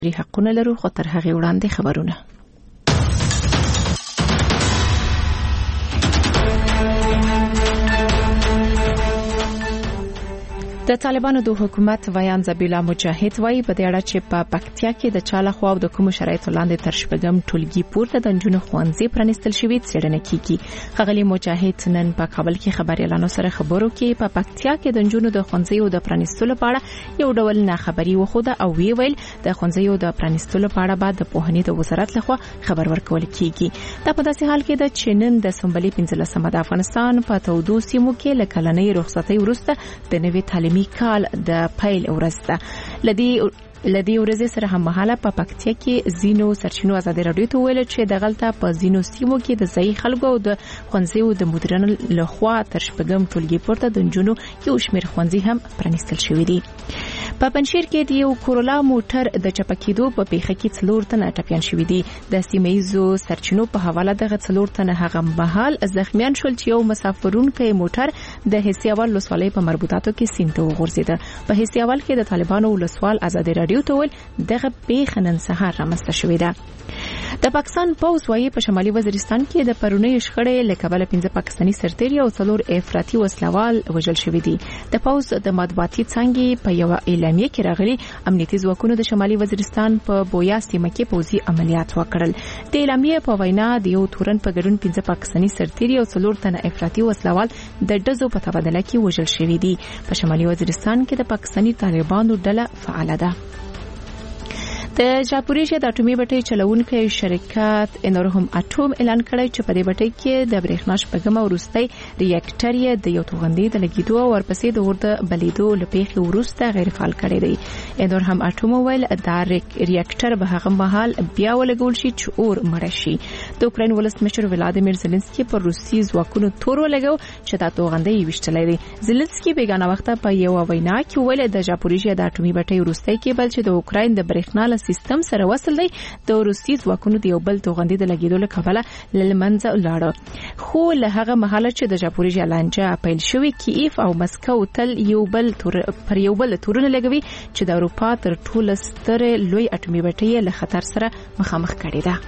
حقونه لرو، خو تر هغه وړاندې خبرونه. د طالبانو د حکومت ویان زبیلا مجاهد وایي په دې اړه چې په پکتیا کې د چاله خو او د کوم شرایطو لاندې تر شپږم ټولګي پورته د نجونو ښوونځي پرانیستل شوی څېړنه کیږي. ښاغلي مجاهد نن په کابل کې خبريالانو سره خبرو کې په پکتیا کې د نجونو د ښوونځیو د پرانیستلو په اړه یو ډول ناخبري وخوده او ویل د ښوونځیو د پرانیستلو په اړه بعد د پوهنې د وزارت لخوا خبر ورکول کیږي. دا په داسې حال کې د چینن د سنبلې 15 د افغانستان په تودو سیمو کې لکلنۍ رخصتۍ وروسته د نوي تعلیمي کال د پیل ورځ ده. لدی ورځې سره هم مهاله په پکتیا کې زینو سرچینو آزادي رادیو ته ویل چې د غلطه په زینو سیمو کې د ځای خلکو او د ښوونځیو د مدیرانو لخوا تر شپږم ټولګي پورته د نجونو یو شمېر ښوونځي هم پرانیستل شوي دي. په پنځیر کې د یو کورولا موټر د چپکېدو په پیښه کې 4 تنه ټپيان شوي دي. د سیمایزو سرچینو په حواله دغه 4 تنه هغه مهال زخمیان شول چې یو مسافرونکو موټر د حسیاوال لسوالۍ په مربوطاتو کې سینته وغورځید. په حسیاوال کې د طالبانو ولسوال آزادي رادیو ته ول دغه پیښه نن سهار رامنځته شوې ده. د پاکستان پوز وايي په شمالي وزیرستان کې د پرونی شخړې لکبل 15 پاکستاني سرتیري او 4 افراطي وسلوال وژل شوي دي. د پوز د مطبوعاتي څنګه په یو اعلامیه کې راغلي امنیتي ځواکونو د شمالي وزیرستان په بویا سیمه کې پوزي عملیات وکړل. د اعلامیه په وینا د یو تورن په ګډون 15 پاکستاني سرتیري او 4 تنه افراطي وسلوال د ډزو په تبادله کې وژل شوي دي. په شمالي وزیرستان کې د پاکستاني طالبانو ډله فعال ده. د جاپوریژیا د اټومي بټۍ چلونکي شرکت انورهم اټوم اعلان کړی چې په دې بټۍ کې د برېښنا شپږم وروستي ریاکټر یې د یو توغندي د لګیدو او ورپسې د ورته بلیدو لپاره وروسته غیر فعال کړی دی. انورهم اټوم ویل دا ریاکټر به هغه مهال بیا ولګول شي چې اور مړ شي. د اوکراین ولسمشر ولادیمیر زيلنسکي پر روسي ځواکونو تور ولګو چې دا توغندي وشتلې دي. زيلنسکي بیگانه وخت په یو وینا کې ویل د جاپوریژیا د اټومي بټۍ وروستي کې بل چې د اوکراین د برېښنا سیستم سره وصل دی د روسي ځواکونو د یو بل توغندي د لګیدو لپاره لمنځه لاړه. خو له هغه مهاله چې د جاپوریژیا لانجه پیل شوې کیف او مسکو تل یو بل تورونه لګوي چې د اروپا تر ټولو ستره لوی اټومي بټۍ له خطر سره مخامخ کړي ده.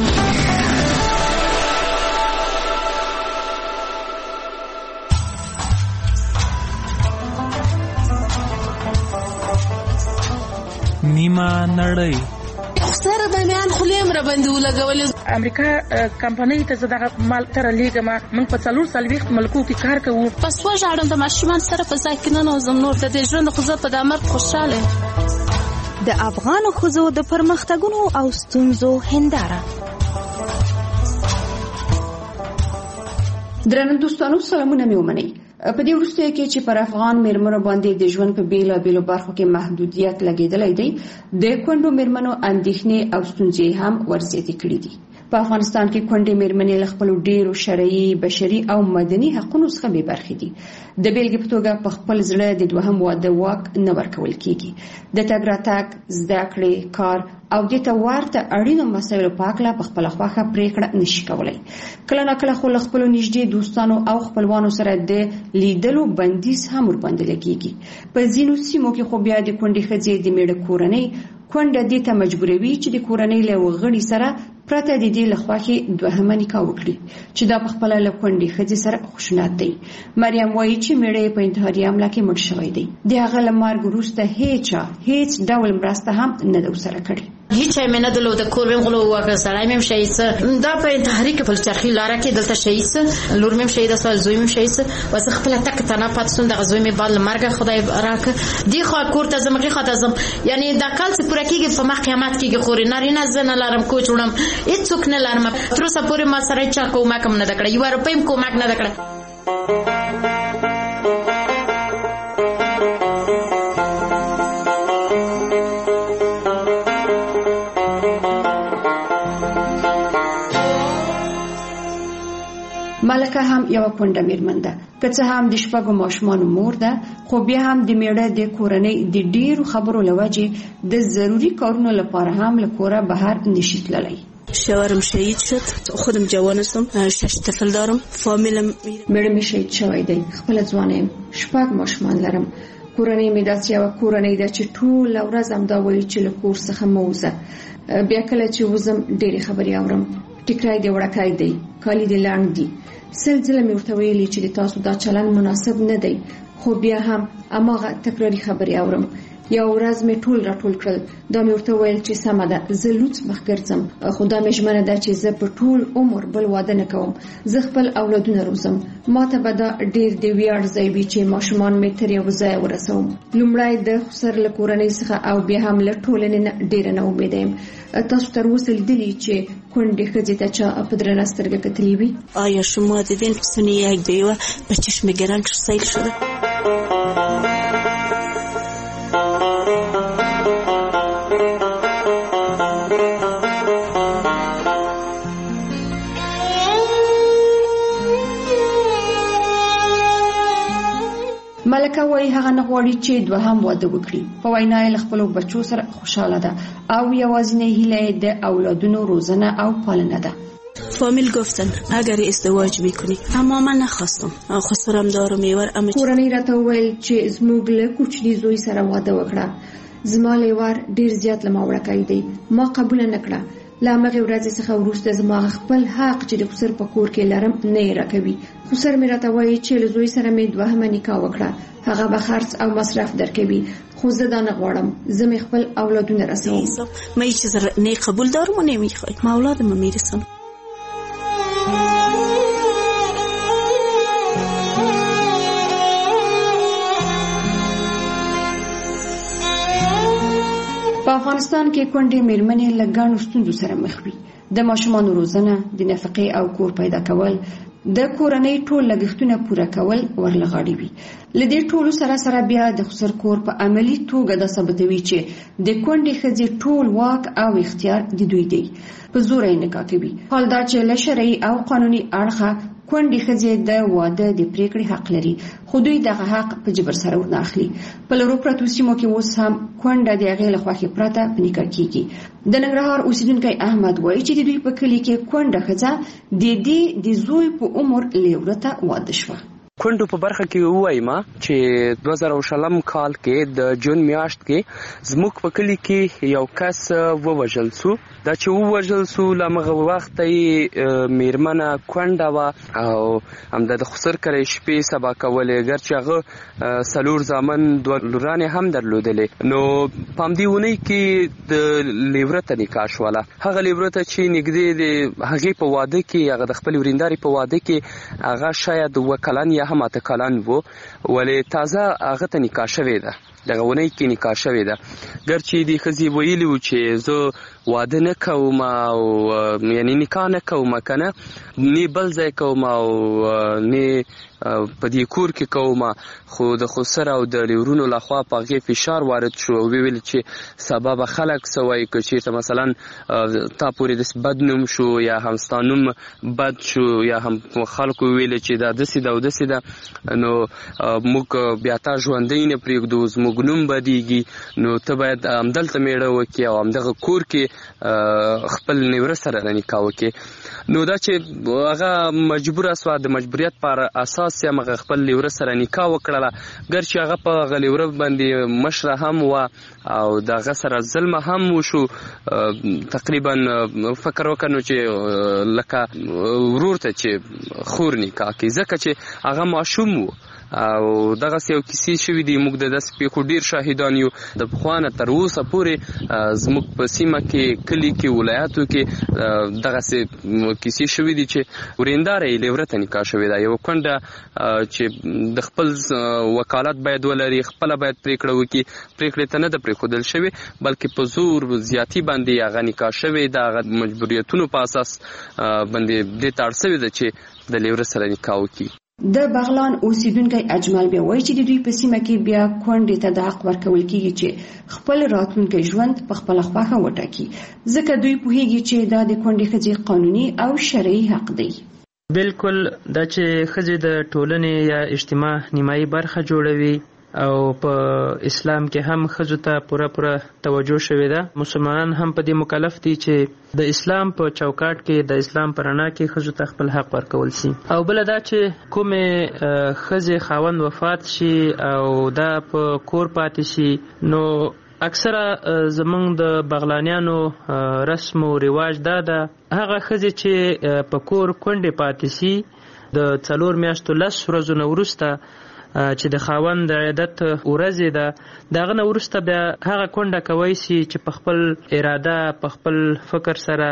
نیمه نړۍ سره باندې خلیم را باندې ولګول. امریکا کمپنۍ ته زداغه مال تر لیګما من په 4 ملکو کې کار کوو. پس وژاړم د ماشومان سره په ځای کې نه نوزم نور د ژوند خو په دامر خوشاله. د افغان خزو د پرمختګونو او ستونزو هنداره. درنو دوستانو سلامونه مې ومنئ. په دې وروسته کې چې پر افغان میرمنو باندې د ژوند په بیلابېلو برخو کې محدودیت لګیدلې دی د کونډو میرمنو اندېښنې او ستونزې هم ورزیاتې کړې دي. په افغانستان کې کونډې میرمنې له خپل ډیرو شرعي بشري او مدني حقوقو څخه بې برخې دي. د بیلګې په توګه په خپل زړه د دوهم واده واک نه ورکول کیږي. د تګ راتګ زده کړې کار او د ورته اړینو مسایلو په اړه په خپل خواخه پریکړه نشي کولای. کله نه کله خو خپل نږدې دوستانو او خپلوانو سره د لیدلو بندیز هم ور باندې لګیږي. په ځینو سیمو کې خو بیا د کونډې ښځې د میړه کورنۍ کونډه دې ته مجبوروي چې د کورنۍ له وغړي سره پرته د دې لخوا کې دوهمه نکاح وکړي چې دا په خپل له کونډې ښځې سره خشونت دی. مریم وایي چې میړه په انتحاري حمله کې مړ شوی دی. د هغه له مرګ وروسته هیڅ ډول مرسته هم نه ده ورسره کړې. هیڅ مې نه درلوده. کور مې غلو وکړ، سړی مې شهید دا په انتحاري کې په چرخي لاره کې دلته شهید، لور مې شهید سو، زوی مې شهید واسه خپل تک تنه پات سون د غزوی مې بل مرګ خدای راک دی خو کور ته زمغي خاطر زم یعنی دا کال څه پوره کېږي په مخ قیامت کېږي خوري نارینه زنه لارم کوچوړم هیڅوک نه لارم تر اوسه پورې ما سره چا کومک هم نه دکړه یو روپیم کومک نه دکړه. ملکه هم یو کونډه میرمن ده، که څه هم د شپږو ماشومانو مور ده، خو بیا هم د میړه د کورنۍ د ډیرو خبرو لوجې د ضروری کارونو لپاره هم له کوره بهر نشي تللی. شوهرم شهید شد، خودم جوانستم، 6 طفل دارم، فامیلم میړه می شهید شوی دی، خپل ځوانم، 6 ماشومان لرم. کورنۍ مې داسې یوه کورنۍ ده چې ټوله ورځ همدا وایي چې له کور څخه مه وځه. بیا کله چې وځم ډېرې خبرې اورم، ټیکری دې وړکی دی، کالي دې لنډ دي. سل ځله مې ورته ویلي چې د تاسو دا چلن مناسب نه دی، خو بیا هم هماغه تکراري خبرې اورم. یو ورځ مې ټول راټول کړل، دا مې ورته ویل چې سمه ده زه لوڅ مخ ګرځم، خو دا مې ژمنه ده چې زه په ټول عمر بل واده نه کوم. زه خپل اولادونه روزم، ما ته به دا ډېر د ویاړ ځای وي چې ماشومان مې تر یو ځایه ورسوم. لومړی د خسر له کورنۍ څخه او بیا هم له ټولنې نه ډېره نا امیده یم. تاسو تر اوسه لیدلي چې کونډې ښځې ته چا په درنه سترګه کتلي وي؟ آیا شما دیدین سنی یک بیوه به چشم گرنگ سیل شده؟ ملکه وایي هغه نه غواړي چې دوهم واده وکړي. په وینا یې له خپلو بچو سره خوشحاله ده او یوازینۍ هیله یې د اولادونو روزنه او پالنه ده. فامیل گفتن اگر ازدواج میکنی، اما من نخواستم، خسرم دارو میور. کورنۍ راته وویل چې زموږ له کوچني زوی سره واده وکړه. زما لیوار ډیر زیات له ما وړکی دی، ما قبول نه کړه. له همغې ورځې څخه وروسته زما خپل حق چې د خسر په کور کې لرم نه یې راکوي. خسر مې راته وایي چې له زوی سره مې دوهمه نکاح وکړه، هغه به خرڅ او مصرف درکوي، خو زه دا نه غواړم، زه مې خپل اولادونه رسوم. ما هیچ چیز نه قبول دارم و نمیخوای، ما اولادم میرسم. په افغانستان کې کونډې میرمنې له ګڼو ستونزو سره مخ وي. د ماشومانو روزنه، د نفقې او کور پیدا کول، د کورنۍ ټول لګښتونه پوره کول ورله غاړې وي. له دې ټولو سره بیا د خسر کور په عملي توګه دا ثابتوي چې د کونډې ښځې ټول واک او اختیار د دوی دی، په زور یې نکاح کوي. حال دا چې له شرعي او قانوني اړخه کونډې ښځې د واده د پریکړې حق لري، خو دوی دغه حق په جبر سره ورنه اخلي. په لرو پرتو سیمو کې اوس هم کونډه د هغې له خوښې پرته په نکاح کیږي. د ننګرهار اوسیدونکی احمد وایي چې د دوی په کلي کې کونډه ښځه د دې د زوی په عمر له ورته واده شوه. کونډو په برخه کې ووایم چې 2020 کال کې د جون میاشت کې زموږ په کلي کې یو کس ووژل شو. دا چې ووژل شو لمغه وخت یې میرمنه کونډه وه او همدا د خسر کرې شپې سبا کولې، ګرچې هغه 4 زامن 2 لورانې هم درلودلې. نو په همدې اونۍ کې د لیورته نکاح شوله. هغه لیورته چې نږدې د هغې په واده کې، هغه د خپلې ورېندارې په واده کې هغه شاید 2 کلن یا هم 8 کلن وو، ولې تازه هغه ته نکاح شوې ده، دغه اونۍ کې نکاح شوې ده. ګرچې دې ښځې ویلي وو چې زه واده نه کوم او یعنی نکاح نه کوم، کنه نه بل ځای کوم او نه په دې کور کې کوم، خو د خسر او د لیورونو لخوا په هغې فشار وارد شو او ویل چې سبا به خلک څه وایي که چېرته مثلا تا پورې داسې بد نوم شو یا هم ستا نوم بد شو یا هم خلکو ویل چې دا داسې ده او داسې ده، نو موږ بیا تا ژوندی نه پرېږدو، زموږ نوم بدیږي، نو ته باید همدلته میړه وکړې او همدغه کور کې خپل نیوره سره نکاح وکړې. نو دا چې هغه مجبوره سوه، د مجبوریت پر اساس یې هغه خپل لیوره سره نکاح وکړله، ګرچې هغه په هغه لیوره باندې مشره هم وه او د هغه سره ظلم هم وشو. تقریبا فکر وکړ نو چې لکه ورور ته چې خور نکاح کوي، ځکه چې هغه ماشوم و او دغسې یو کیسې شوي دي. موږ د داسې پیښو ډېر شاهدان یو. د پخوانه تر اوسه پورې زموږ په سیمه کې، کلي کې، ولایاتو کې دغسې کیسې شوي دي چې ورېنداره یې لیوره ته نکاح شوې ده. یوه کونډه چې د خپل وکالت باید ولري، خپله باید پرېکړه وکړي، پرېکړې ته نه ده پرېښودل شوې بلکې په زور زیاتي باندې هغه نکاح شوې ده. هغه مجبوریتونو په اساس باندې دې ته اړ شوې ده چې د لیوره سره نکاح وکړي. د بغلان اوسیدونکی اجمل بیا وایي چې د دوی په سیمه کې بیا کونډې ته د حق ورکول کیږي چې خپل راتلونکی ژوند په خپله خوښه وټاکي، ځکه دوی پوهیږي چې دا د کونډې ښځې قانوني او شرعي حق دی. بالکل دا چې ښځې د ټولنې یا اجتماع نیمایي برخه جوړوي، او په اسلام کې هم ښځو ته پوره توجه شوې ده. مسلمانان هم په دې مکلف دي چې د اسلام په چوکاټ کې د اسلام په رڼا کې ښځو ته خپل حق ورکول شي. او بل دا چې کومې ښځې خاوند وفات شي او دا په کور پاتې شي، نو اکثره زمونږ د بغلانیانو رسم او رواج دا ده هغه ښځې چې په کور کونډې پاتې شي د 4 میاشتو 10 ورځو نه وروسته چې د خاوند د عیدت ورځې ده، دغه نه وروسته بیا هغه کونډه کوی شي چې په خپل اراده په خپل فکر سره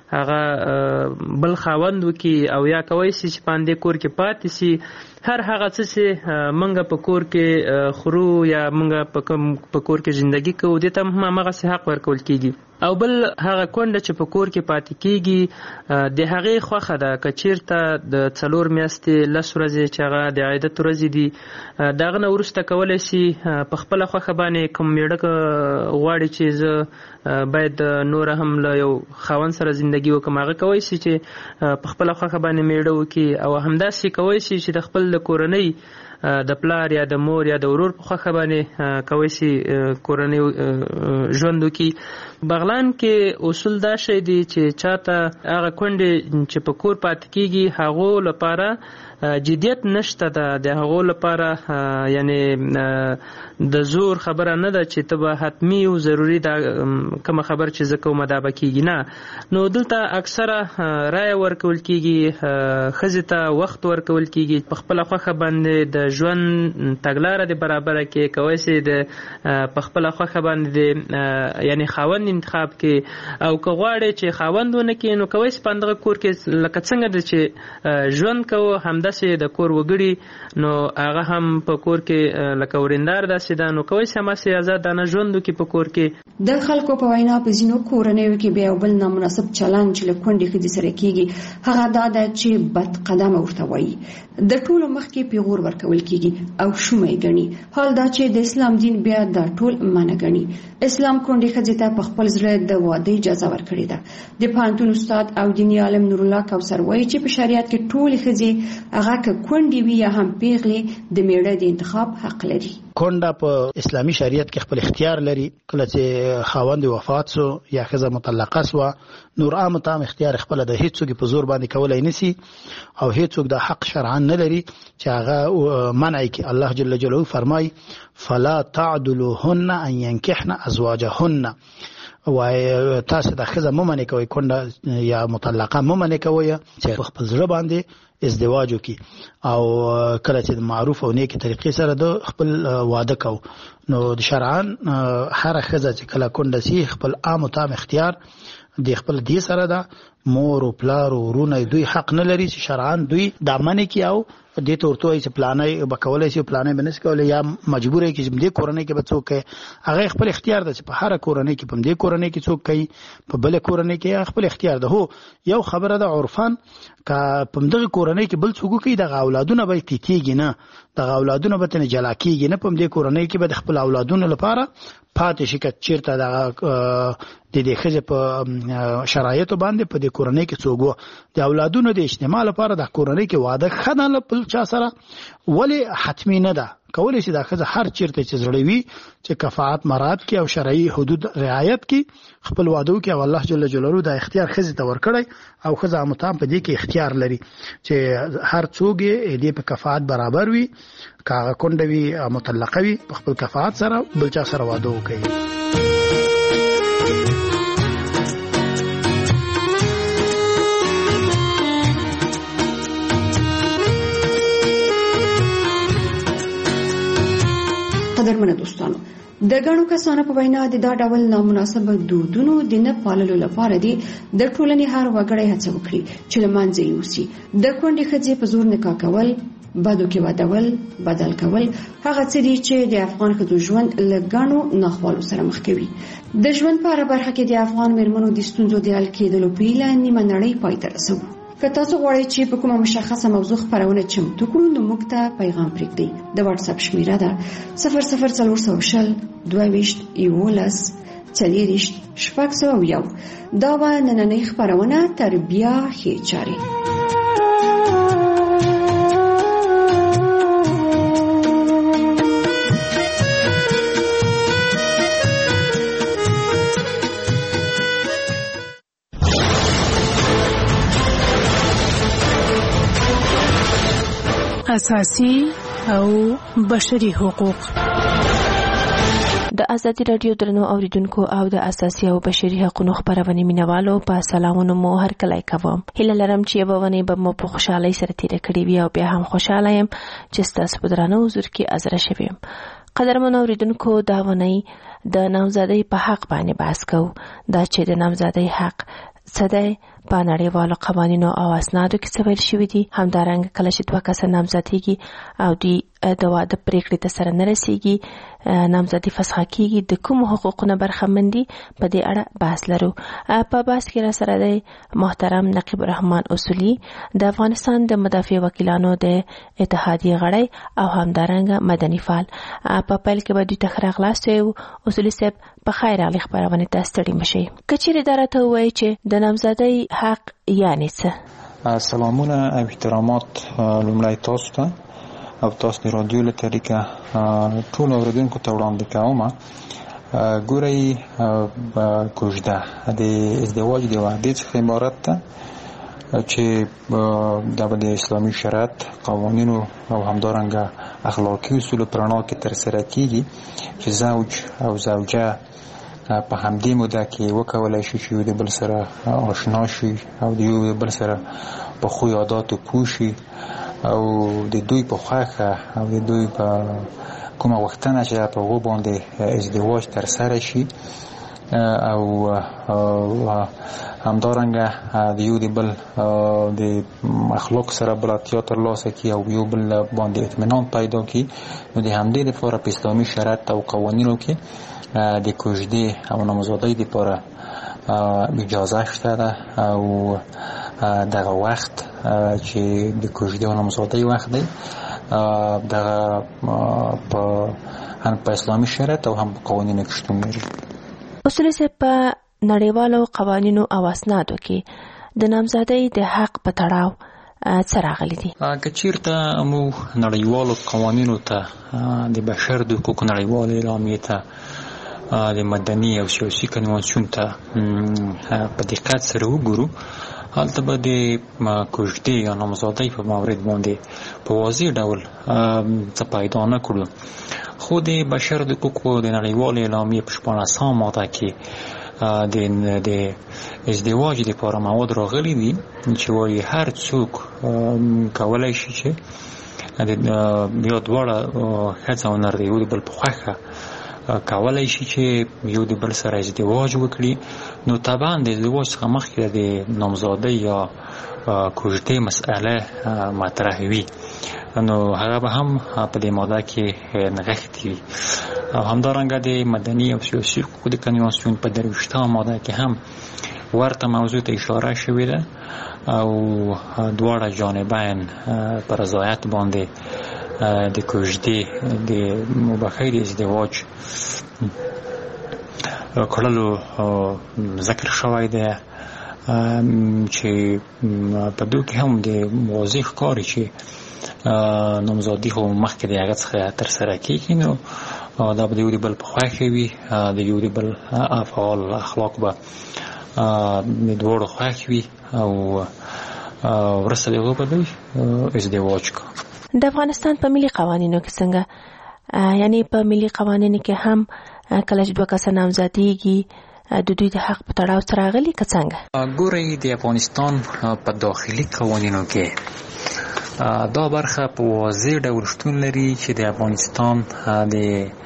هغه بل خاوند وکي، او یا کوی شي چې په دې کور کې پاتې شي. هر هغه څه چې منګه په کور کې خورو یا منګه په کور کې ژوندګي کوو دې ته هم همغسې حق ورکول کیږي. او بل هغه کونډه چې په کور کې پاتې کیږي د هغې خوښه ده که چیرته د 4 میاشتې 10 ورځې چې هغه د عیدت ورځې دي دغه نه وروسته کولی شي په خپله خوښه باندې کوم میړه غواړي چې زه باید نور هم له یو خاوند سره زندګي وکړم، هغه کولی شي چې په خپله خوښه باندې میړه وکړي، او همداسې کولی شي چې د خپل د کورنۍ د پلار یا د مور یا د ورور په خوښه باندې کولی شي کورنۍ ژوند وکړي. بغلان کې اصول دا شی دی چې چاته هغه کونډې چې په کور پاتې کیږي هغو لپاره جدیت نشته ده، د هغو لپاره یعنی د زور خبره نه ده چې ته به حتمی او ضروري دا کومه خبر چې زه کومه دا به کیږي نه. نو دلته اکثره رایه ورکول کیږي، ښځې ته وخت ورکول کیږي، په خپله خوښه باندې د ژوند تګلاره د برابره کې کوی شي د په خپله خوښه باندې یعنی خاوند انتخاب کې، او که غواړي چې خاوند ونه کړي نو کوی شي په همدغه کور کې لکه څنګه ده چې ژوند کوو همداسې د کور وګړي نو هغه هم په کور کې لکه وریندار داسې ده، نو کوی شي هماسې ازادانه ژوند وکړي په کور کې. د خلکو په وینا په ځینو کورنیو کې بیا بل نامناسب چلند چې له کونډې ښځې سره کیږي هغه دا ده چې بد قدمه ورته وایي، د ټولو مخکې پیغور ورکول کیږي او شومه یې ګڼي. حال دا چې د اسلام دین بیا دا ټول منع ګڼي. اسلام کونډې ښځې ته په خپل زړه د واده اجازه ورکړې ده. د پوهنتون استاد او دیني عالم نور الله کوثر وایي چې په شریعت کې ټولې ښځې هغه که کونډې وي یا هم پیغلې د میړه د انتخاب حق لري. کونډه په اسلامي شریعت کې خپل اختیار لري. کله چې خاوند وفات سو یا ښځه مطلقه سو نور عام تام اختیار خپل د هیڅوک په زور باندې کولای نسی او هیڅوک د حق شرعاً نه لري چې هغه منع کی. الله جل جلاله فرمای فلا تعدلوهن ان ينكحن ازواجهن، وای تاسو د ښځه ممنه کوي کونډه یا مطلقه ممنه کوي چې خپل زړه باندې ازدواج وکي او کله چې معروف او نیک طریقې سره د خپل واده کو. نو د شرعاً هر ښځه چې کله کونډه سي خپل عام او تام اختیار د خپل دې سره ده. مور او پلار او ورونه دوی حق نه لري چې شرعاً دوی د منې کې او دې تورته چې پلانې بکولای شي پلانې بنس کولای یا مجبور یې چې دې کورنۍ کې به څوک هغه خپل اختیار ده چې په هر کورنۍ کې په دې کورنۍ کې څوک کوي په بل کورنۍ کې خپل اختیار ده. هو یو خبره ده عرفان کا په دغه کورنۍ کې بل څوک کوي د اولادونه به تیتیږي نه، د اولادونه به تنه جلا کیږي نه، په دې کورنۍ کې به د خپل اولادونو لپاره پاتې شي که چیرته د دې ښځې په شرایطو باندې په دې کورنۍ کې څوک د اولادونو د اجتماع لپاره د کورنۍ کې واده خدای له بل چا سره ولې حتمی نه ده. کولی شي دا ښځه هر چیرته چې زړه وي چې کفاءت مراد کې او شرعي حدود رعایت کې خپل واده وکړي او الله جل جلاله دا اختیار ښځې ته ورکړی او ښځه متام په دې کې اختیار لري چې هر څوک دې په کفاءت برابر وي، که هغه کونډه وي مطلقه وي په خپل کفاءت سره بل چا سره واده وکړي. قدرمنو دوستانو، د ګڼو کسانو په وینا د دا ډول نامناسب دودونو د نه پاللو لپاره دي د ټولنې هر وګړی هڅه وکړي چې له منځه یوسي. د کونډې ښځې په زور نکاح کول، بدو کې ودول، بدل کول هغه څه دي چې د افغان ښځو ژوند له ګڼو ناخوالو سره مخ کوي. د ژوند په هره برخه کې د افغان میرمنو د ستونزو د حل کېدلو په هیله نیمه نړۍ پای ته رسوو. که تاسو غواړئ چې په کومه مشخصه موضوع خپرونه چمتو کړو نو موږ ته پیغام پرېږدئ. د واتس اپ شمیره ده 00420 22 11 40 601. دا و نننۍ خپرونه تربیه ښې چارې. اساسي او بشري حقوق. د ازادي رادیو درنو اوریدونکو او د اساسي او بشري حقوقو خبرونه مینوالو په سلامونو مو هر کله کوم. هیله لرم چې به ونی به مو په خوشحالي سره تیر کړی وي او بیا هم خوشاله يم چې تاسو په درنو حضور کې حاضر شوم. قدرمن اوریدونکو دا ونی د نامزادۍ په حق باندې بحث کوو. دا چې د نامزادۍ حق څه دی په نړیوالو قوانینو او اسنادو کې څه ویل شوي دي. همدارنګه کله چې دوه کسه نامزادېږي او دوی د واده پریکړې ته سره نه رسېږي، نامزادي فسخه کېږي، د کومو حقوقو نه برخمن دي په دې اړه بحث لرو. په بحث کې را سره دی محترم نقیب الرحمن اصولي د افغانستان د مدافع وکیلانو د اتحادیې غړی او همدارنګه مدني فعال. په پیل کې به دوی ته ښه راغلاست وایو. اصولي صاحب په خیر راغلی خپرونې ته ستړي مه شئ. که چیرې دا راته ووایي چې د نامزادۍ حق یعنې څه؟ سلامونه او احترامات لومړی تاسو ته او تاسو د رادیو له طریقه ټول اوریدونکو ته وړاندې کوم. ګورئ، کوژده د ازدواج د وعدې څخه عبارت ده چې د اسلامي شریعت قوانینو او همدارنګه اخلاقي اصولو په رڼا کې ترسره کیږي چې زوج او زوجه په همدې موده کې وکولای شي چې د بل سره آشنا شي او د یو بل سره په خو عاداتو پوه شي او د دوی په خوښه او د دوی په کومه غوښتنه چې په هغو باندې ازدواج ترسره شي او همدارنګه د یو د بل د اخلاق سره بلدتیا ترلاسه کړي او یو بل باندې اطمینان پیدا کړي. نو د همدې لپاره په اسلامي شریعت او قوانینو کې د کوژدې او نامزادۍ لپاره اجازه شته ده او دغه وخت چې د کوژدې او نامزادۍ وخت دی دغه هم په اسلامي شریعت او هم په قوانینو کې شتون لري. اصولي صاحب، په نړیوالو قوانینو او اسنادو کې د نامزادۍ د حق په تړاو څه راغلي دي؟ که چیرته موږ نړیوالو قوانینو ته د بشر د حقوقو نړیوالې اعلامیې ته د مدني او سیاسي کنوانسیون ته په دقت سره وګورو، هلته به د کوژدې یا نامزادۍ په مورد باندې په واضح ډول څه پیدا نه کړو. خو د بشر د حقوقو د نړیوالې اعلامیې په 14 ماده کې د ازدواج لپاره مواد راغلي دي چې وایي هر څوک کولی شي چې یا دواړه ښځه او نر د یو د بل په خوښه کولی شي چې یو د بل سره ازدواج وکړي. نو طبعا د ازدواج څخه مخکې د نامزادۍ یا کوژدې مسئله مطرح وي، نو هغه به هم په دې ماده کې نغښتې وي. او همدارنګه د مدني او سیاسي حقوقو د کنوانسیون په 23 ماده کې هم ورته موضوع ته اشاره شوې ده او دواړه جانبین په رضایت باندې د کوژدې د مباحثې د ازدواج کړلو ذکر شوی دی چې په دوی کې هم د واضح ښکاري چې نامزادي خو مخکې د هغه څخه ترسره کېږي، نو دا به د یو د بل په خوښه وي، د یو د بل افعال اخلاق به د دواړو خوښ وي او وروسته د هغو به دوی ازدواج کوي. د افغانستان په ملي قوانینو کې څنګه، یعنی په ملي قوانینو کې هم کله چې دوه کسه نامزادېږي د دوی د حق په تړاو څه راغلي که څنګه؟ ګورئ، د افغانستان په داخلي قوانینو کې دا برخه په واضح ډول شتون لري چې د افغانستان د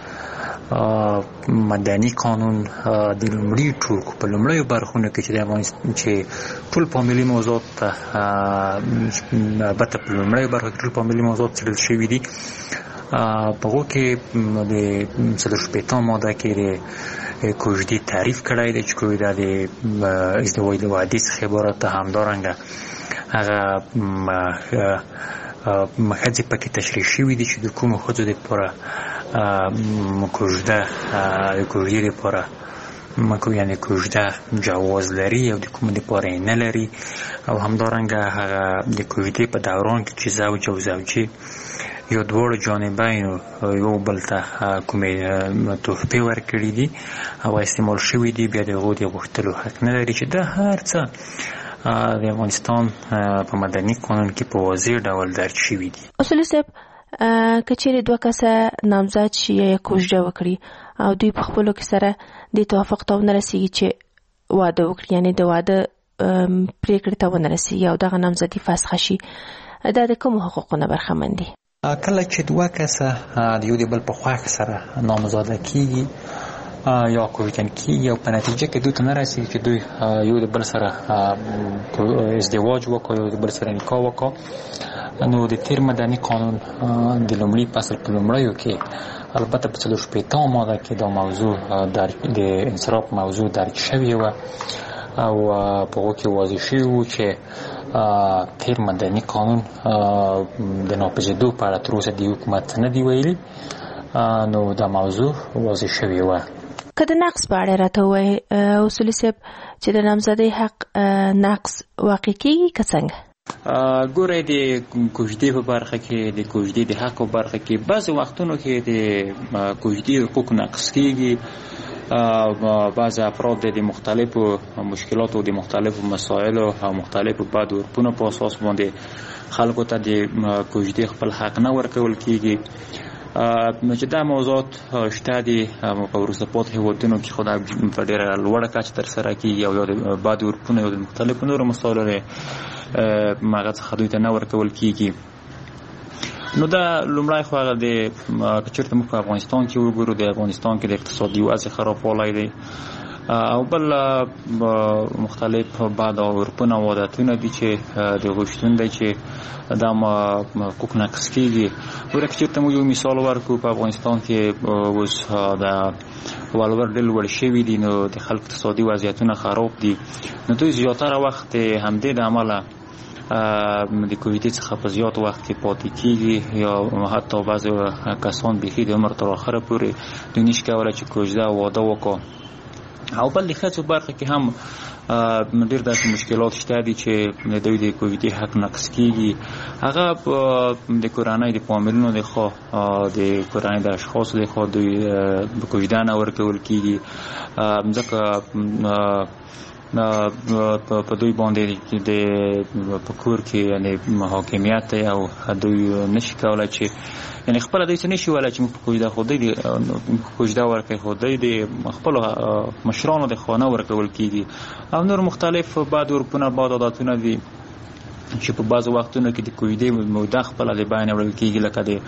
مدني قانون د لومړي ټوکو په لومړیو برخونو کې چې د افغانستان چې ټول فامیلي موضوعات البته په لومړیو برخو کې ټول فامیلي موضوعات څېړل شوي دي. په هغو کې د 40 ماده کې د کوژدې تعریف کړی دی چې کوژده د ازدواج د وعدې څخه عبارت ده. همدارنګه هغه ښځې پکې تشریح شوي دي چې د کومو ښځو دپاره کوژده د کوژدې دپاره یعنې کوژده جواز لري او د کومو دپاره یې نه لري. او همدارنګه هغه د کوژدې په دوران کې چې زوج او زوجې یا دواړو جانبینو یو بل ته کومې تحفې ورکړي دي او استعمال شوي دي، بیا د هغو د غوښتلو حق نه لري چې دا هر څه د افغانستان په مدني قانون کې په واضح ډول درج شوي دي. اصولي صاحب که چیرې دوه کسه نامزد شي یا کوژده وکړي او دوی په خپلو کې سره د توافق ته ونه رسېږي چې واده وکړي، یعنې د واده پرېکړې ته ونه رسېږي او دغه نامزدي فسخه شي، دا د کومو حقوقو نه برخمن دي؟ کله چې دوه کسه د یو د بل په خواښ سره نامزاده کېږي یا کوژدن کېږي او په نتیجه کې دوی ته نه رسېږي چې دوی یو د بل سره ازدواج وکړي، یو د بل سره نکاح وکړي، نو د تیر مدني قانون د لومړي فصل په لومړیو کې البته په 40 ماده کې دا موضوع د انصراف موضوع درج شوې وه او په هغو کې واضح شوي وو چې تیر مدني قانون د ناپېژېدو په اړه تر اوسه د حکومت نه دي ویلي، نو دا موضوع واضح شوې وه. که د نقص په اړه راته ووایي اصولي صاحب چې د نامزدۍ حق نقص واقع کېږي که څنګه؟ ګوره د کوژدې په برخه کې د کوژدې د حق په برخه کې بعضې وختونو کې د کوژدې حقوق نقص کېږي. بعض افراد د مختلفو مشکلاتو د مختلفو مسایلو او مختلفو بد عرفونو په اساس باندې خلکو ته د کوژدې خپل حق نه ورکول کېږي. چې دا موضوعات شته دي په وروسته پاتې هېوادونو کې خو دا په ډېره لوړه کچه ترسره کېږي او یا د بد عرفونو یا د مختلفو نورو مسایلو هغه څخه دوی ته نه ورکول کېږي. نو دا لومړی خو هغه د که چېرته موږ په افغانستان کې وګورو، د افغانستان کې د اقتصادي وضع خرابوالی دی او بل مختلف بد عرفونه او عادتونه دي چې د هغوی شتون دی چې دا حقوق نقض کېږي. ګوره که چېرته موږ یو مثال ورکړو، په افغانستان کې اوس د ولور ډېر لوړ شوي دي، نو د خلکو اقتصادي وضعیتونه خراب دي، نو دوی زیاتره وخت همدې د عمله د کوژدې څخه په زیات وخت کې پاتې کېږي یا حتی بعضې کسان بیخي د عمر تر آخره پورې دوی نشي کولی چې کوژده او واده وکړي. او بل د ښځو برخه کې هم ډېر داسې مشکلات شته دي چې د دوی د کوژدې حق نقض کېږي. هغه د کورنۍ د فامیلونو د خوا د کورنۍ د اشخاصو د خوا دوی کوژده نه ورکول کېږي، ځکه په دوی باندې په کور کې یعنې حاکمیت دی او دوی نشي کولی چې یعنې خپله دوی څه نشي ویلی چې موږ په کوژده خو دوی کوژده ورکوي، خو دوی د خپلو مشرانو د خوا نه ورکول کېږي. او نور مختلف بد عرفونه بد عادتونه دي چې په بعضو وختونو کې د کوژدې موده خپله د بیان وړل کېږي، لکه د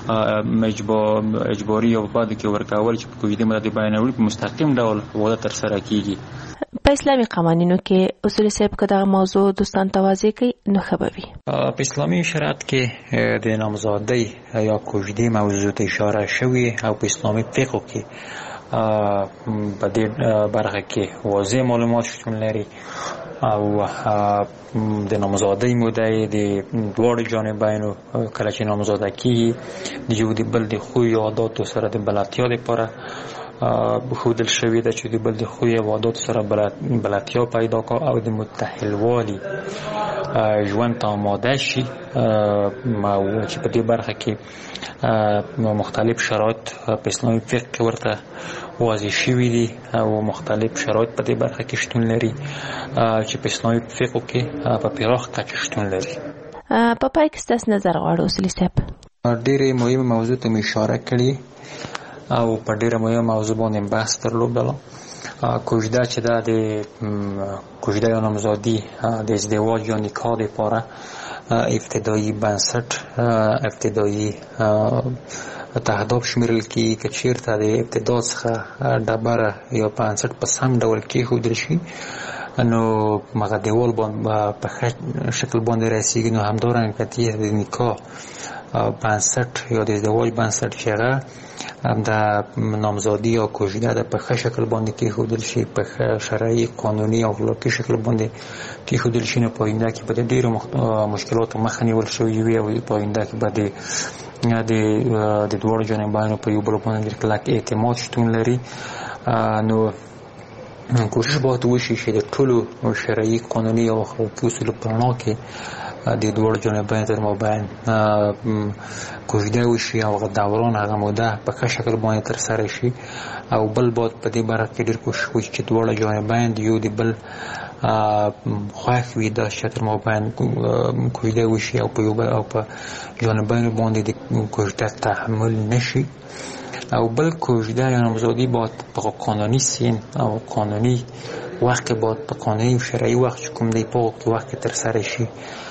اجباري او بعدو کې ورکول چې په کوژدې موده د بیان وړل په مستقیم ډول واده ترسره کېږي. په اسلامي قوانینو کې اصولي صاحب که دغه موضوع دوستان ته واضح کړي نو ښه به وي. په اسلامي شریعت کې د نامزادۍ یا کوژدې موضوع ته اشاره شوې او په اسلامي فقه کې په دې برخه کې واضح معلومات شتون لري او د نامزادۍ موده د دواړو جانبینو کله چې نامزاده کېږي د یو د بل د خوی او عاداتو سره د بلدتیا لپاره ښودل شوې ده چې د بل د خوی او عاداتو سره بلدتیا پیدا کړي او د متحلوالي ژوند ته آماده شي، چې په دې برخه کې مختلف شرایط په اسلامي فقه کې ورته واضح شوي دي او مختلف شرایط په دې برخه کې شتون لري چې په اسلامي فقه کې په پراخ کچه شتون لري. په پای کې ستاسو نظر غواړو اصولي صاحب. ډېرې مهمه موضوع ته مې اشاره کړې او په ډېره مهمه موضوع باندې بحث درلودلو. کوژده چې دا د کوژده یا نامزادي د ازدواج یا نکاح لپاره ابتدایي بنسټ ابتدایي تهداب شمیرل کېږي. که چېرته د ابتدا څخه ډبره یا بنسټ په سم ډول کېښودل شي نو هغه دیوال په ښه شکل باندې رسېږي، نو همدارنګه د نکاح بنسټ یا د ازدواج بنسټ چې هغه د نامزادي یا کوژده د په ښه شکل باندې کېښودل شي، په ښه شرعي قانوني او اخلاقي شکل باندې کېښودل شي، نو په آینده کې به د ډېرو مشکلاتو مخه نیول شوې وي او په آینده کې به د دواړو جانبینو په یو بل باندې ډېر کلک اعتماد شتون لري. نو کوشش باید وشي چې د ټولو شرعي قانوني او اخلاقي اصولو په رڼا کې د دواړو جانبینو تر مابین کوژده وشي او هغه دوران هغه موده په ښه شکل باندې ترسره شي. او بل باید په دې برخه کې ډېر کوشش وشي چې دواړه جانبین د یو د بل خوښ وي د شتر مابین کویده وشي او په جانبین باندې د کوژده تحمل نشي. او بل کوژده یا نامزادی باید په قانونی سین او قانونی وقت باید په قانونی و شرعی وقت کوم دی په وقت تر سره شي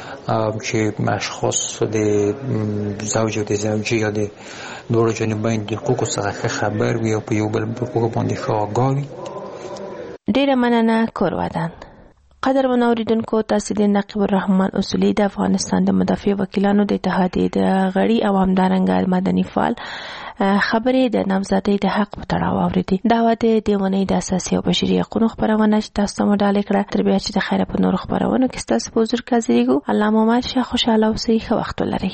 چې اشخاص د زوج او د زوجه یا د دوه جانبین د حقوقو څخه خبر وي او په یو بل حقوق باندې ښه آگاه وي. ډیره مننه کورودان. قدرمن اوریدونکو، تاسو د نقیب الرحمن اصولی د افغانستان د مدافع وکیلانو د اتحادیې د غړي او همدارنګه مدني فعال خبرې د نامزدۍ د حق په تړاو اوریدي. دا د دیونی د اساسي او بشري حقوقو خبرونه چې تاسو ته مډاله کړه. تر بیا چې د خیره په نور خبرونو کې تاسو په حضور کې حاضرېږو. الله مو مال شه، خوشاله اوسئ، ښه وخت ولرئ.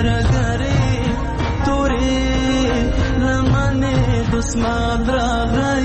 Usman Draga